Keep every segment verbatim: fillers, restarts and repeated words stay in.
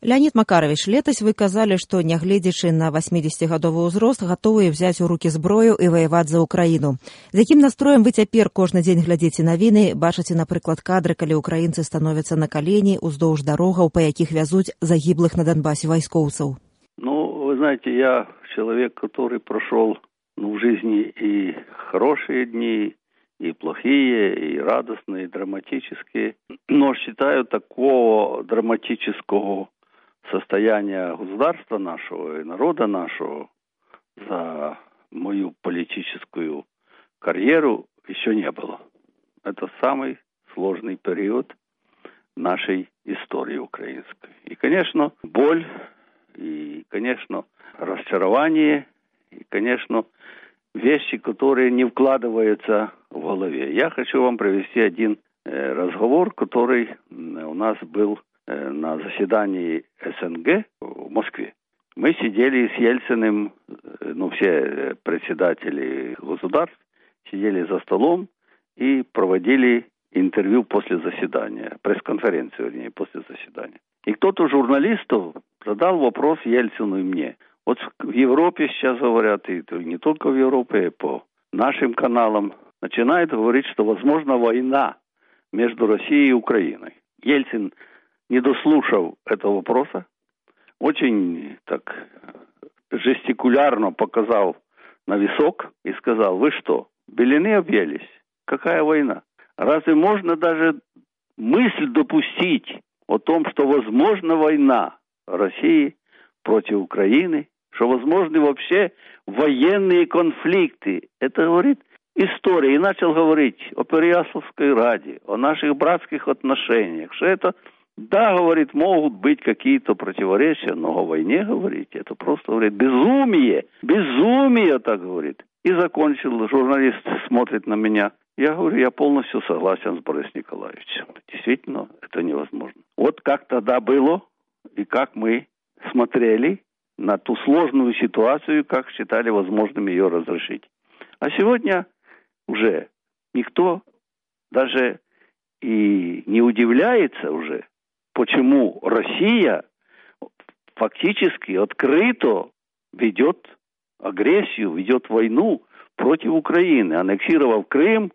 Леонид Макарович, летась вы казалі, што, нягледзячы на васьмідзесяцігадовы ўзрост, гатовыя взяць у рукі зброю і ваяваць за Украіну. З якім настроем вы цяпер кожны дзень глядзіце навіны, бачыце, напрыклад, кадры, калі украінцы становяцца на калені уздоўж дарогаў, па якіх вязуць загіблых на Донбассе вайскоўцаў? Ну, вы знаете, я человек, который прошел ну, в жизни и хорошие дни, и плохие, и радостные, и драматические. Но считаю, такого драматического состояния государства нашего и народа нашего за мою политическую карьеру еще не было. Это самый сложный период нашей истории украинской. И, конечно, боль, и, конечно, разочарование, и, конечно, вещи, которые не вкладываются в голове. Я хочу вам привести один э, разговор, который у нас был э, на заседании СНГ в Москве. Мы сидели с Ельциным, э, ну, все председатели государств, сидели за столом и проводили интервью после заседания, пресс-конференцию, вернее, после заседания. И кто-то из журналистов задал вопрос Ельцину и мне. Вот в Европе сейчас говорят, и не только в Европе, и по нашим каналам, начинают говорить, что возможна война между Россией и Украиной. Ельцин, не дослушав этого вопроса, очень так жестикулярно показал на висок и сказал: вы что, белины объелись? Какая война? Разве можно даже мысль допустить о том, что возможна война России против Украины, что возможны вообще военные конфликты? Это говорит история. И начал говорить о Переяславской Раде, о наших братских отношениях, что это, да, говорит, могут быть какие-то противоречия, но о войне говорить, это просто, говорит, безумие, безумие, так говорит. И закончил, журналист смотрит на меня. Я говорю, я полностью согласен с Борисом Николаевичем. Действительно, это невозможно. Вот как тогда было, и как мы смотрели на ту сложную ситуацию, как считали возможным ее разрешить. А сегодня уже никто даже и не удивляется уже, почему Россия фактически открыто ведет агрессию, ведет войну против Украины, аннексировав Крым,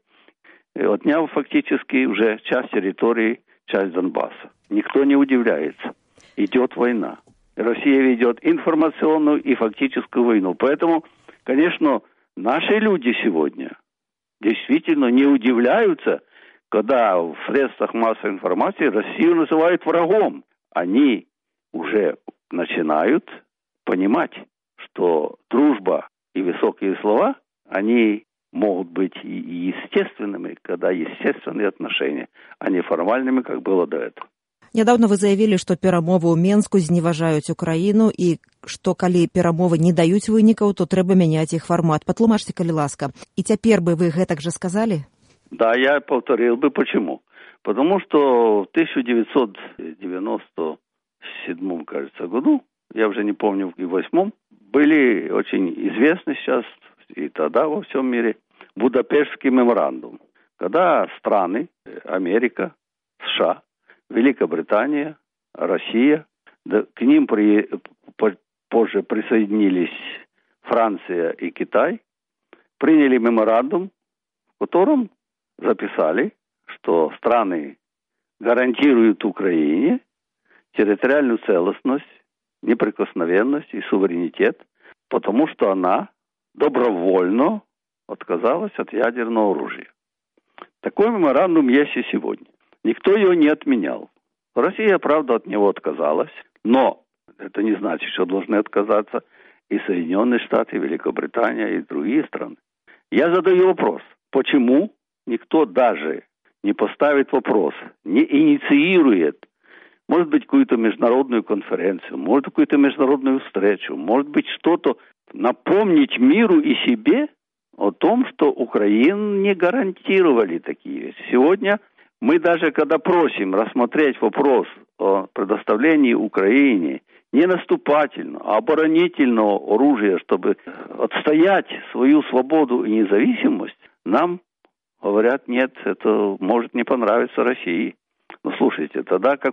отняв фактически уже часть территории, часть Донбасса. Никто не удивляется. Идет война. Россия ведет информационную и фактическую войну. Поэтому, конечно, наши люди сегодня действительно не удивляются, когда в средствах массовой информации Россию называют врагом. Они уже начинают понимать, что дружба и высокие слова, они могут быть и естественными, когда естественные отношения, а не формальными, как было до этого. Нядаўна вы заявілі, што перамовы ў Менску зневажаюць Украіну і што калі перамовы не даюць вынікаў, то трэба мяняць іх фармат. Патлумачце, калі ласка. И теперь бы вы гэтак же сказали? Да, я повторил бы. Почему? Потому что в тысяча девятьсот девяносто седьмом, кажется, году, я уже не помню, в восьмом, были очень известны сейчас и тогда во всем мире Будапештский меморандум, когда страны Америка, США, Великобритания, Россия, да, к ним при, по, позже присоединились Франция и Китай, приняли меморандум, в котором записали, что страны гарантируют Украине территориальную целостность, неприкосновенность и суверенитет, потому что она добровольно отказалась от ядерного оружия. Такой меморандум есть и сегодня. Никто ее не отменял. Россия, правда, от него отказалась, но это не значит, что должны отказаться и Соединенные Штаты, и Великобритания, и другие страны. Я задаю вопрос, почему никто даже не поставит вопрос, не инициирует, может быть, какую-то международную конференцию, может, какую-то международную встречу, может быть, что-то напомнить миру и себе о том, что Украине не гарантировали такие вещи. Сегодня мы даже, когда просим рассмотреть вопрос о предоставлении Украине не наступательного, а оборонительного оружия, чтобы отстоять свою свободу и независимость, нам говорят, нет, это может не понравиться России. Ну, слушайте, тогда какой,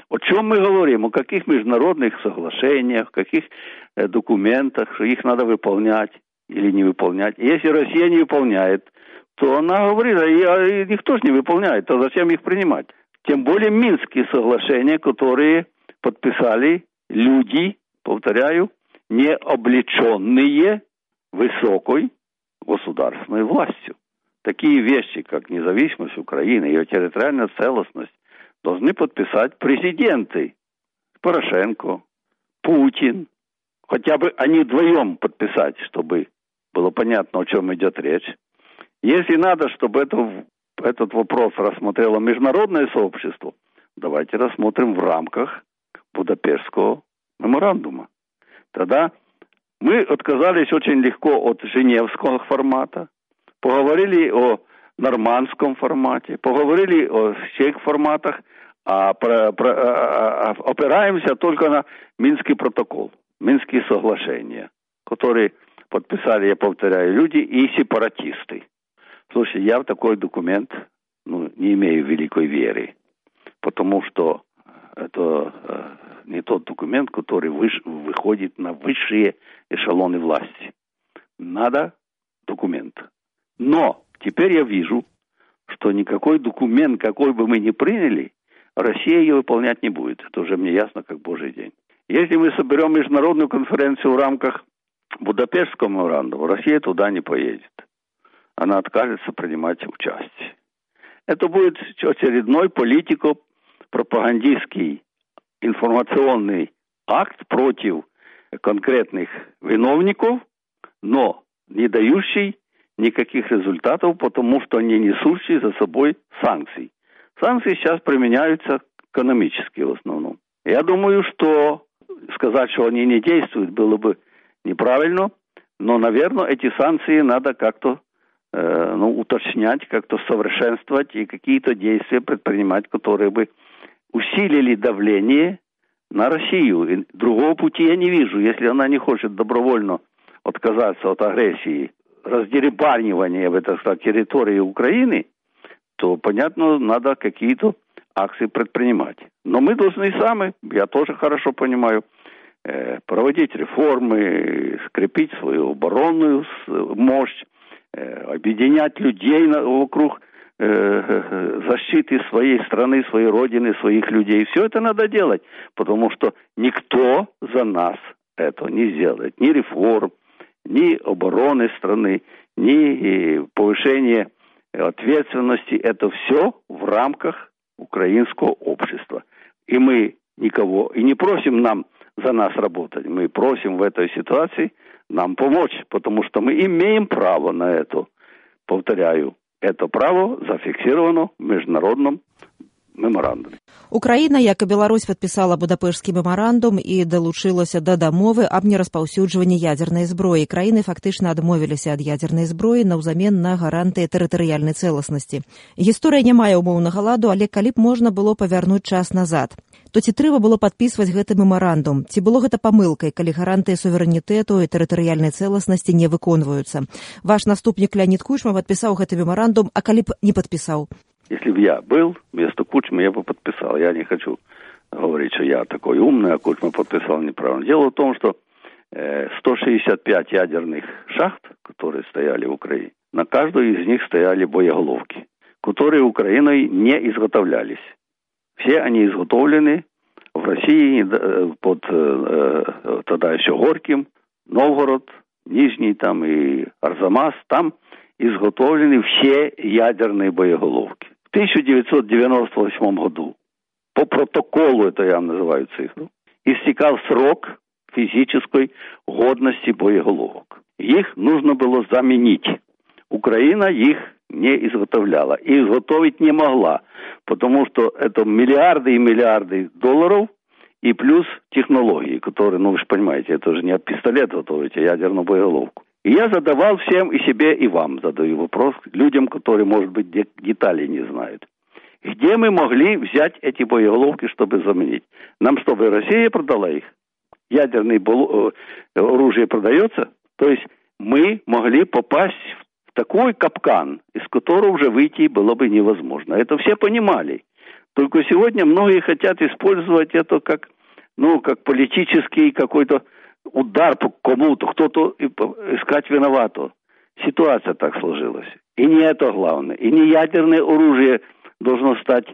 О чем мы говорим? О каких международных соглашениях, каких э, документах, что их надо выполнять или не выполнять. И если Россия не выполняет, то она говорит, а, а никто же не выполняет, то зачем их принимать? Тем более Минские соглашения, которые подписали люди, повторяю, не облеченные высокой государственной властью. Такие вещи, как независимость Украины, ее территориальная целостность, должны подписать президенты Порошенко, Путин. Хотя бы они вдвоем подписать, чтобы было понятно, о чем идет речь. Если надо, чтобы это, этот вопрос рассмотрело международное сообщество, давайте рассмотрим в рамках Будапештского меморандума. Тогда мы отказались очень легко от Женевского формата, поговорили о нормандском формате, поговорили о всех форматах, а, про, про, а, а опираемся только на Минский протокол, Минские соглашения, которые подписали, я повторяю, люди и сепаратисты. Слушай, я в такой документ ну, не имею великой веры, потому что это э, не тот документ, который выш, выходит на высшие эшелоны власти. Надо документ. Но теперь я вижу, что никакой документ, какой бы мы ни приняли, Россия ее выполнять не будет. Это уже мне ясно, как божий день. Если мы соберем международную конференцию в рамках Будапештского меморандума, Россия туда не поедет. Она откажется принимать участие. Это будет очередной политико-пропагандистский информационный акт против конкретных виновников, но не дающий никаких результатов, потому что не несущий за собой санкций. Санкции сейчас применяются экономически в основном. Я думаю, что сказать, что они не действуют, было бы неправильно, но, наверное, эти санкции надо как-то э, ну, уточнять, как-то совершенствовать и какие-то действия предпринимать, которые бы усилили давление на Россию. И другого пути я не вижу. Если она не хочет добровольно отказаться от агрессии, раздеребанивания в этой территории Украины, то, понятно, надо какие-то акции предпринимать. Но мы должны сами, я тоже хорошо понимаю, проводить реформы, скрепить свою оборонную мощь, объединять людей вокруг защиты своей страны, своей родины, своих людей. Все это надо делать, потому что никто за нас это не сделает. Ни реформ, ни обороны страны, ни повышения ответственности. Это все в рамках украинского общества. И мы никого и не просим нам за нас работать. Мы просим в этой ситуации нам помочь, потому что мы имеем право на это. Повторяю, это право зафиксировано в международном меморандуме. Украіна, як і Беларусь, падпісала Будапешскі мемарандум і далучылася да дамовы аб нераспаўсюджванні ядзернай зброі. Краіны фактычна адмовіліся ад ядзернай зброі наўзамен на гарантыі тэрытарыяльнай цэласнасці. Гісторыя не мае ўмоўнага ладу, але калі б можна было павярнуць час назад, то ці трэба было падпісваць гэты мемарандум? Ці было гэта памылкай, калі гарантыі суверэнітэту і тэрытарыяльнай цэласнасці не выконваюцца? Ваш наступнік Леонид Кучма падпісаў гэты мемарандум, а калі б не падпісаў? Если бы я был вместо Кучмы, я бы подписал. Я не хочу говорить, что я такой умный, а Кучма подписал неправильно. Дело в том, что э, сто шестьдесят пять ядерных шахт, которые стояли в Украине, на каждой из них стояли боеголовки, которые Украиной не изготовлялись. Все они изготовлены в России под э, тогда еще Горьким, Новгород, Нижний там и Арзамас. Там изготовлены все ядерные боеголовки. В тысяча девятьсот девяносто восьмом году, по протоколу, это я называю цифру, истекал срок физической годности боеголовок. Их нужно было заменить. Украина их не изготовляла и изготовить не могла, потому что это миллиарды и миллиарды долларов и плюс технологии, которые, ну вы же понимаете, это же не от пистолета готовить, а ядерную боеголовку. И я задавал всем, и себе, и вам задаю вопрос, людям, которые, может быть, деталей не знают. Где мы могли взять эти боеголовки, чтобы заменить? Нам, чтобы Россия продала их? Ядерное оружие продается? То есть мы могли попасть в такой капкан, из которого уже выйти было бы невозможно. Это все понимали. Только сегодня многие хотят использовать это как, ну, как политический какой-то удар по кому-то, кто-то искать виноватого. Ситуация так сложилась. И не это главное. И не ядерное оружие должно стать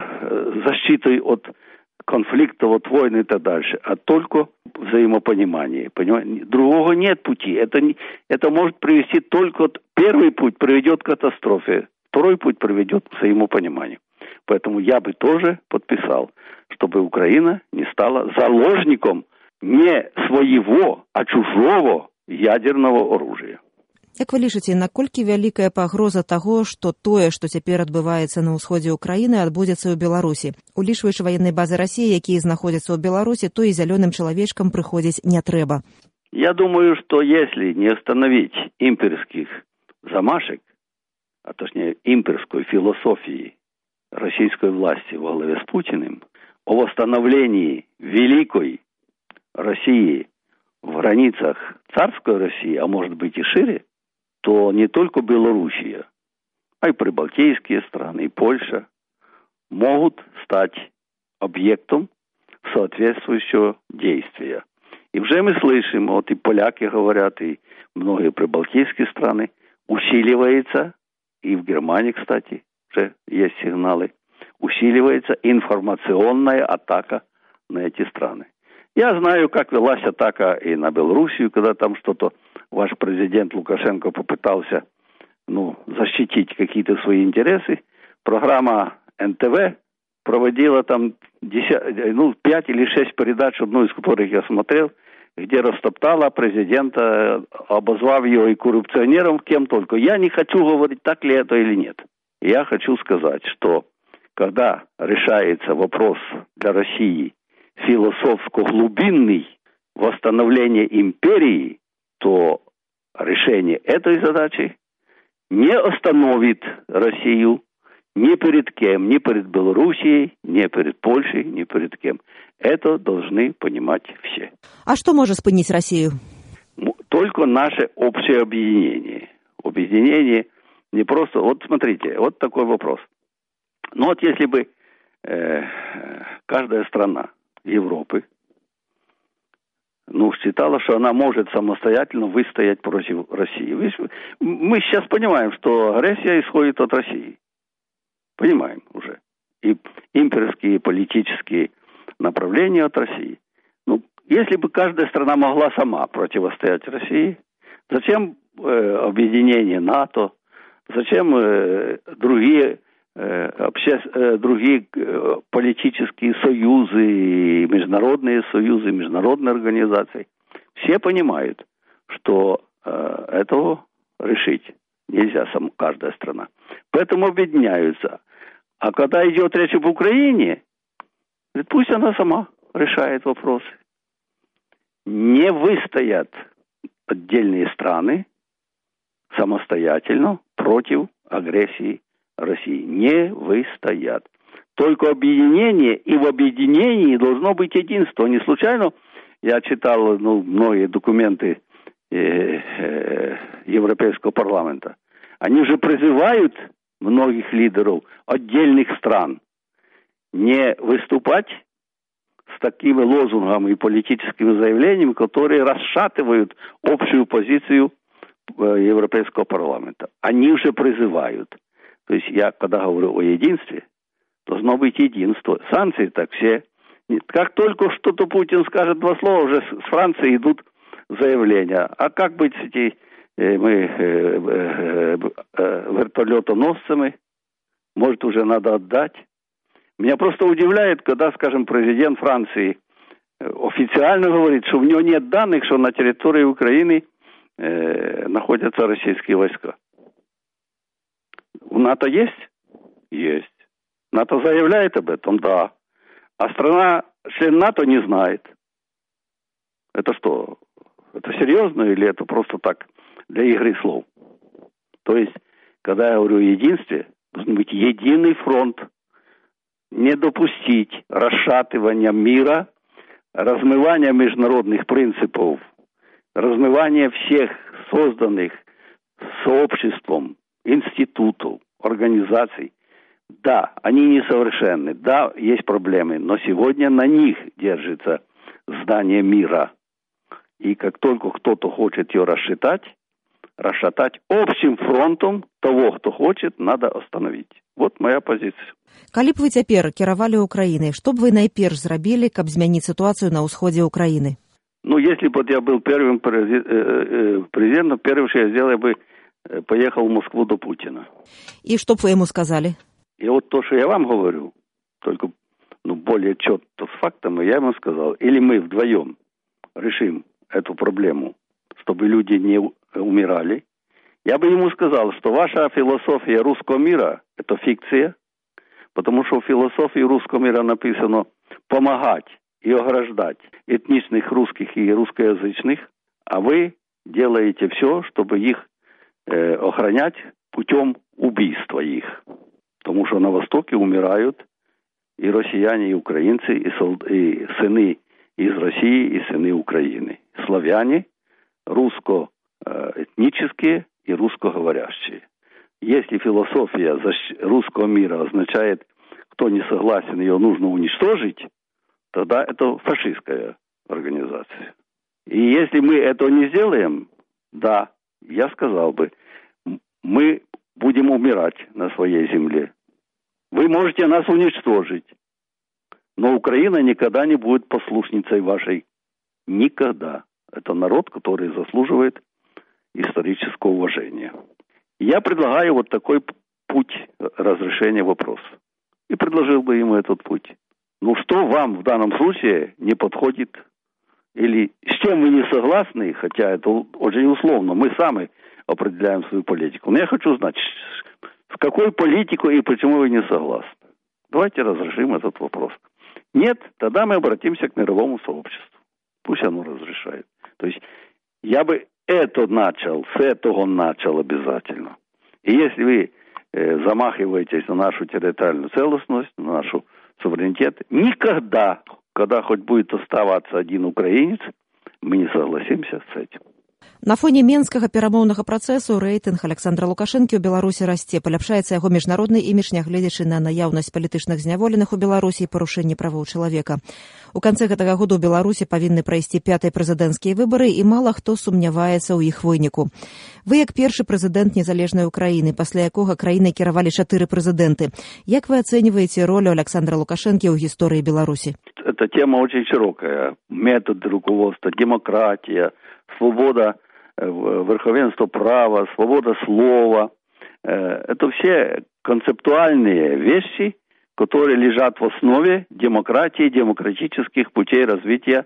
защитой от конфликтов, от войны и так дальше, а только взаимопонимание. Понимаете? Другого нет пути. Это, не, это может привести только... Первый путь приведет к катастрофе, второй путь приведет к взаимопониманию. Поэтому я бы тоже подписал, чтобы Украина не стала заложником не своего, а чужого ядерного оружия. Як вы лічыце, наколькі вялікая пагроза таго, што тое, што цяпер адбываецца на ўсходзе ўкраіны, адбудзецца ў Беларусі? Улічваючы ваенныя базы Расіі, якія знаходзяцца ў Беларусі, то і зялёным чалавечкам прыходзіць не трэба. Я думаю, что если не остановить имперских замашек, а точнее имперской философии российской власти во главе с Путиным, о восстановлении великой России в границах царской России, а может быть и шире, то не только Белоруссия, а и прибалтийские страны, и Польша могут стать объектом соответствующего действия. И уже мы слышим, вот и поляки говорят, и многие прибалтийские страны, усиливается, и в Германии, кстати, уже есть сигналы, усиливается информационная атака на эти страны. Я знаю, как велась атака и на Белоруссию, когда там что-то ваш президент Лукашенко попытался, ну, защитить какие-то свои интересы. Программа эн тэ вэ проводила там десять, ну, пять или шесть передач, одну из которых я смотрел, где растоптала президента, обозвав его и коррупционером, кем только. Я не хочу говорить, так ли это или нет. Я хочу сказать, что когда решается вопрос для России философско-глубинный восстановление империи, то решение этой задачи не остановит Россию ни перед кем, ни перед Белоруссией, ни перед Польшей, ни перед кем. Это должны понимать все. А что может спынить Россию? Только наше общее объединение. Объединение не просто... Вот смотрите, вот такой вопрос. Ну вот если бы э, каждая страна Европы, ну, считала, что она может самостоятельно выстоять против России. Мы сейчас понимаем, что агрессия исходит от России. Понимаем уже. И имперские политические направления от России. Ну, если бы каждая страна могла сама противостоять России, зачем э, объединение НАТО, зачем э, другие Обще... другие политические союзы, международные союзы, международные организации, все понимают, что э, этого решить нельзя сама каждая страна. Поэтому объединяются. А когда идет речь об Украине, пусть она сама решает вопросы. Не выстоят отдельные страны самостоятельно против агрессии России. Не выстоят. Только объединение, и в объединении должно быть единство. Не случайно я читал, ну, многие документы э, э, Европейского парламента. Они же призывают многих лидеров отдельных стран не выступать с такими лозунгами и политическими заявлениями, которые расшатывают общую позицию Европейского парламента. Они уже призывают. То есть я, когда говорю о единстве, должно быть единство. Санкции так все. Как только что-то Путин скажет два слова, уже с Франции идут заявления. А как быть с этими э, мы, э, э, э, вертолетоносцами? Может, уже надо отдать? Меня просто удивляет, когда, скажем, президент Франции официально говорит, что у него нет данных, что на территории Украины э, находятся российские войска. У НАТО есть? Есть. НАТО заявляет об этом? Да. А страна, член НАТО, не знает. Это что? Это серьезно или это просто так для игры слов? То есть, когда я говорю о единстве, должен быть единый фронт. Не допустить расшатывания мира, размывания международных принципов, размывания всех созданных сообществом институтов, организаций. Да, они несовершенны, да, есть проблемы, но сегодня на них держится здание мира. И как только кто-то хочет ее расшатать, расшатать общим фронтом того, кто хочет, надо остановить. Вот моя позиция. Калі б вы цяпер кіравалі Украінай, што б вы найперш зрабілі, каб змяніць сітуацыю на ўсходзе Украіны? Ну, если бы я был первым президентом, первое, что я сделал, я бы поехал в Москву до Путина. И что бы вы ему сказали? И вот то, что я вам говорю, только ну, более четко с фактами, я ему сказал, или мы вдвоем решим эту проблему, чтобы люди не умирали. Я бы ему сказал, что ваша философия русского мира – это фикция, потому что в философии русского мира написано «помогать» и ограждать этничных русских и русскоязычных, а вы делаете все, чтобы их э, охранять путем убийства их. Потому что на Востоке умирают и россияне, и украинцы, и, сол... и сыны из России, и сыны Украины. Славяне, русско-этнические и русскоговорящие. Если философия русского мира означает, кто не согласен, ее нужно уничтожить, тогда это фашистская организация. И если мы этого не сделаем, да, я сказал бы, мы будем умирать на своей земле. Вы можете нас уничтожить, но Украина никогда не будет послушницей вашей. Никогда. Это народ, который заслуживает исторического уважения. Я предлагаю вот такой путь разрешения вопроса. И предложил бы ему этот путь. Ну, что вам в данном случае не подходит? Или с чем вы не согласны, хотя это очень условно, мы сами определяем свою политику. Но я хочу знать, с какой политикой и почему вы не согласны. Давайте разрешим этот вопрос. Нет, тогда мы обратимся к мировому сообществу. Пусть оно разрешает. То есть я бы это начал, с этого начал обязательно. И если вы э, замахиваетесь на нашу территориальную целостность, на нашу суверенитет, никогда, когда хоть будет оставаться один украинец, мы не согласимся с этим. На фоне менскага перамоўнага працэсу рэйтынг Александра Лукашэнкі ў Беларусі расце, паляпшаецца яго міжнародны імідж, нягледзячы на наяўнасць палітычных зняволеных у Беларусі і парушэнне правоў чалавека. У канцы гэтага году ў Беларусі павінны прайсці пятыя прэзідэнцкія выбары, і мала хто сумняваецца ў іх выніку. Вы, як першы прэзідэнт незалежнай Украіны, пасля якога краінай кіравалі чатыры прэзідэнты, як вы ацэньваеце ролю Александра Лукашэнкі ў гісторыі Беларусі? Эта тема очень широкая. Методы руководства, демократия, свобода, верховенство права, свобода слова. Это все концептуальные вещи, которые лежат в основе демократии, демократических путей развития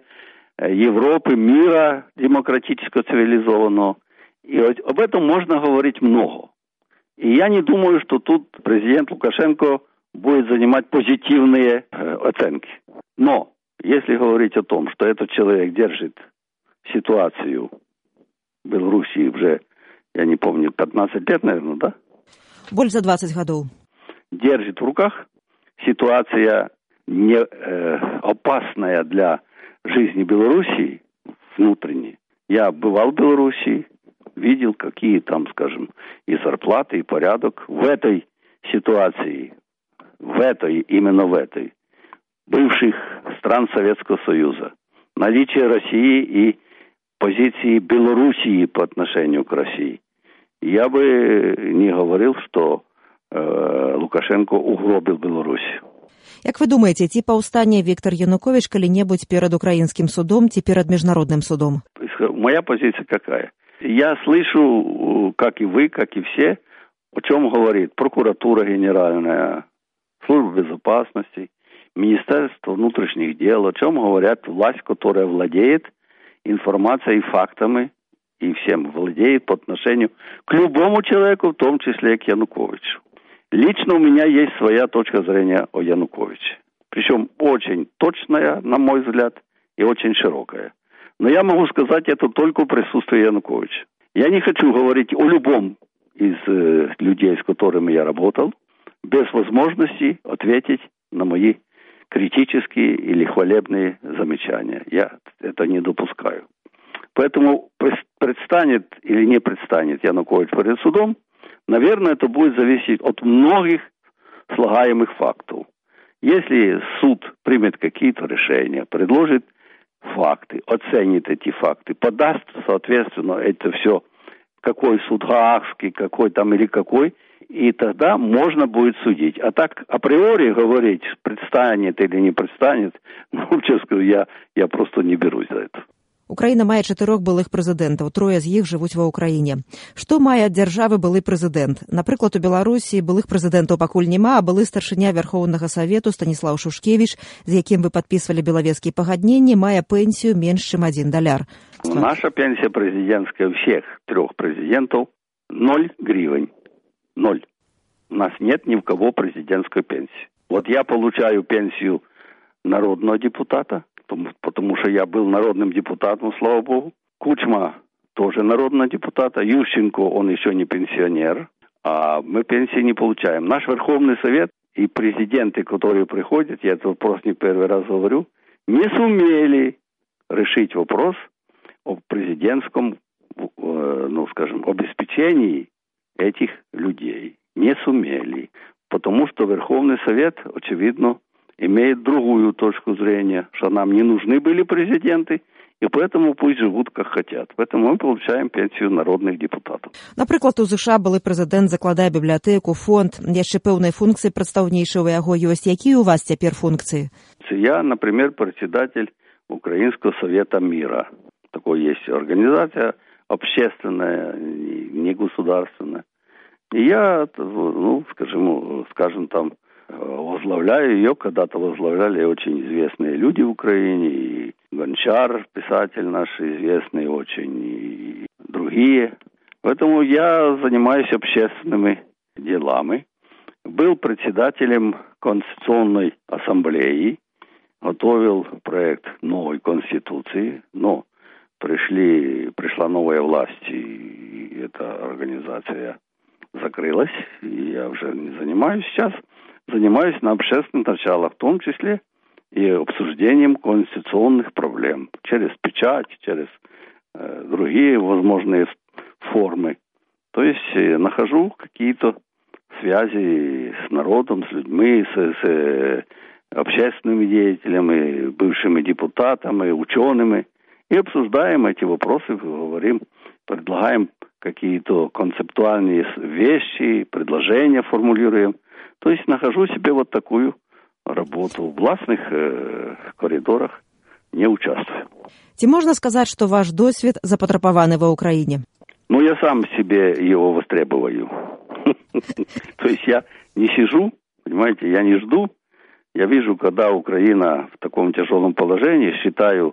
Европы, мира демократического, цивилизованного. И об этом можно говорить много. И я не думаю, что тут президент Лукашенко будет занимать позитивные оценки. Но если говорить о том, что этот человек держит ситуацию в Белоруссии уже, я не помню, пятнадцать лет, наверное, да? Больше за двадцать годов. Держит в руках. Ситуация не э, опасная для жизни Белоруссии внутренней. Я бывал в Белоруссии, видел, какие там, скажем, и зарплаты, и порядок. В этой ситуации, в этой, именно в этой, бывших стран Советского Союза, наличие России и позиции Белоруссии по отношению к России, я бы не говорил, что э, Лукашенко угробил Беларусь. Як вы думаете, ці паўстане Віктор Янукович калі-небудзь перед украинским судом, ці перед международным судом? Моя позиция какая? Я слышу, как и вы, как и все, о чем говорит прокуратура генеральная, служба безопасности, Министерство внутренних дел, о чем говорят власть, которая владеет информацией и фактами, и всем владеет по отношению к любому человеку, в том числе к Януковичу. Лично у меня есть своя точка зрения о Януковиче. Причем очень точная, на мой взгляд, и очень широкая. Но я могу сказать это только в присутствии Януковича. Я не хочу говорить о любом из э, людей, с которыми я работал, без возможности ответить на мои критические или хвалебные замечания. Я это не допускаю. Поэтому предстанет или не предстанет Янукович перед судом, наверное, это будет зависеть от многих слагаемых фактов. Если суд примет какие-то решения, предложит факты, оценит эти факты, подаст, соответственно, это все, какой суд гаагский, какой там или какой, и тогда можно будет судить. А так априори говорить, предстанет или не предстанет, ну, честно, я, я просто не берусь за это. Украіна мае чатырох былых прэзідэнтаў, трое з іх жывуць ва ўкраіне. Што мае ад дзяржавы былы прэзідэнт? Напрыклад, у Беларусі былых прэзідэнтаў пакуль няма, а былы старшыня Вярхоўнага Савету Станіслаў Шушкевіч, з якім вы падпісвалі белавежскія пагадненні, мае пенсію менш чым адзін даляр. Наша пенсия президентская всех трех президентов ноль гривен. Ноль. У нас нет ни у кого президентской пенсии. Вот я получаю пенсию народного депутата, потому, потому что я был народным депутатом, слава богу. Кучма тоже народный депутат, а Ющенко, он еще не пенсионер, а мы пенсии не получаем. Наш Верховный Совет и президенты, которые приходят, я этот вопрос не первый раз говорю, не сумели решить вопрос о президентском, ну, скажем, обеспечении этих людей. Не сумели. Потому что Верховный Совет, очевидно, имеет другую точку зрения, что нам не нужны были президенты, и поэтому пусть живут как хотят. Поэтому мы получаем пенсию народных депутатов. Напрыклад, у США былы прэзідэнт закладае бібліятэку, фонд, яшчэ пэўныя функцыі прадстаўнейшыя ў яго ёсць. Якія у вас цяпер функцыі? Я, например, председатель Украинского Совета Мира. Такой есть организация общественная, не государственная. И я, ну, скажем, скажем там, возглавляю ее, когда-то возглавляли очень известные люди в Украине, и Гончар, писатель наш известный очень, и другие. Поэтому я занимаюсь общественными делами. Был председателем Конституционной ассамблеи, готовил проект новой Конституции, но пришли, пришла новая власть, и эта организация закрылась, и я уже не занимаюсь сейчас. Занимаюсь на общественных началах, в том числе и обсуждением конституционных проблем через печать, через э, другие возможные формы. То есть э, нахожу какие-то связи с народом, с людьми, с, с э, общественными деятелями, бывшими депутатами, учеными, и обсуждаем эти вопросы, говорим, предлагаем какие-то концептуальные вещи, предложения формулируем. То есть нахожу себе вот такую работу. В власных э, коридорах не участвую. Ці можна сказать, что ваш досвед запатрабаваны ва Украине? Ну, я сам себе его востребую. То есть я не сижу, понимаете, я не жду. Я вижу, когда Украина в таком тяжелом положении, считаю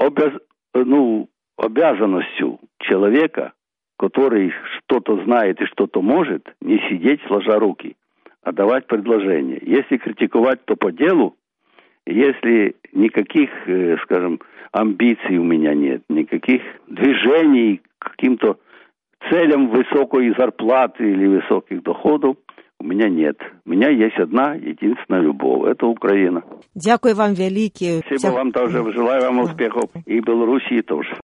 ну, обязанностью человека, который что-то знает и что-то может, не сидеть сложа руки, а давать предложения. Если критиковать, то по делу. Если никаких, скажем, амбиций у меня нет, никаких движений к каким-то целям высокой зарплаты или высоких доходов у меня нет. У меня есть одна единственная любовь. Это Украина. Дякую вам великие. Спасибо вам тоже. Желаю вам успехов. И Белоруссии тоже.